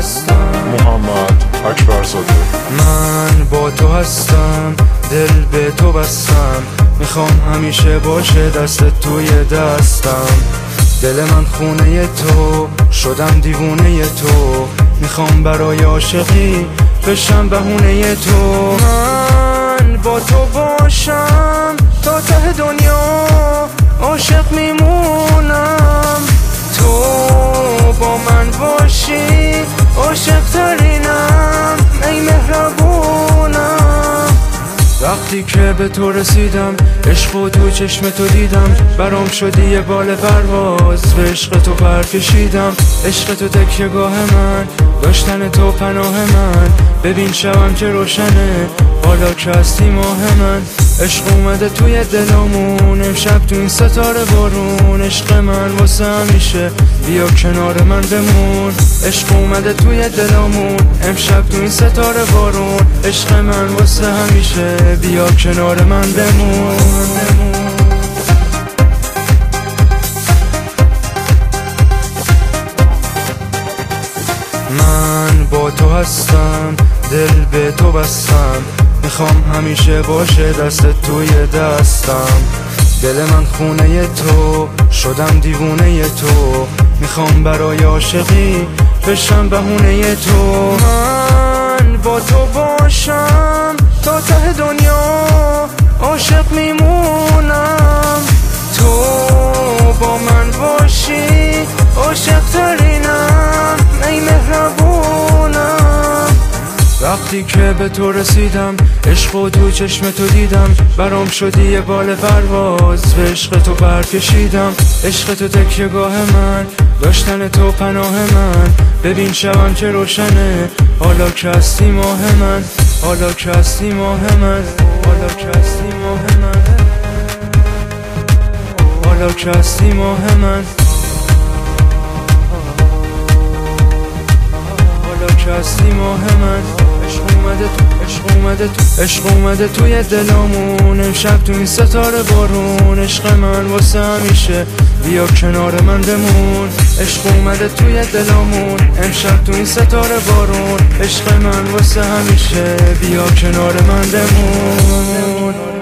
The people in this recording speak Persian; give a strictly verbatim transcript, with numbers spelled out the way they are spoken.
هستم. محمد اکبرزاده. من با تو هستم، دل به تو بستم، میخوام همیشه باشه دست توی دستم. دل من خونه تو، شدم دیوونه تو، میخوام برای عاشقی بشم بهونه تو. من با تو باشم تا ته دنیا، عاشق میمونم. تو با من باشی عاشق ترینم، ای مهربونم. وقتی که به تو رسیدم، عشق و تو چشم تو دیدم، برام شدی یه بال پرواز، به عشق تو پر کشیدم. عشق تو تکیه‌گاه من، داشتن تو پناه من، ببین شبم که روشنه، حالا که هستی ماه من. عشق اومده توی دلمون، امشب تو این ستاره بارون. عشق من واسه همیشه، بیا کنار من بمون. عشق اومده توی دلمون، امشب تو این ستاره بارون. عشق من واسه همیشه، بیا کنار من بمون. من با تو هستم، دل به تو بستم، میخوام همیشه باشه دست توی دستم. دل من خونه تو، شدم دیوونه تو، میخوام برای عاشقی بشم بهونه تو. من با تو باشم تا ته دنیا، عاشق میمونم. تو با من باشی عاشق ترینم، ای مهربونم. وقتی که به تو رسیدم، عشق و تو چشم تو دیدم، برام شدی یه بال پرواز، به عشق تو پر کشیدم. عشق تو تکیه‌گاه من، داشتن تو پناه من، ببین شبم که روشنه، حالا که هستی ماه من. حالا که هستی ماه من، حالا که هستی ماه من، حالا که هستی ماه من، حالا که هستی ماه من. عشق اومده تو، عشق اومده تو، عشق اومده توی دلمون، امشب تو این ستاره بارون. عشق من واسه همیشه، بیا کنار من بمون. عشق اومده توی دلمون، امشب تو این ستاره بارون. عشق من واسه همیشه، بیا کنار من بمون.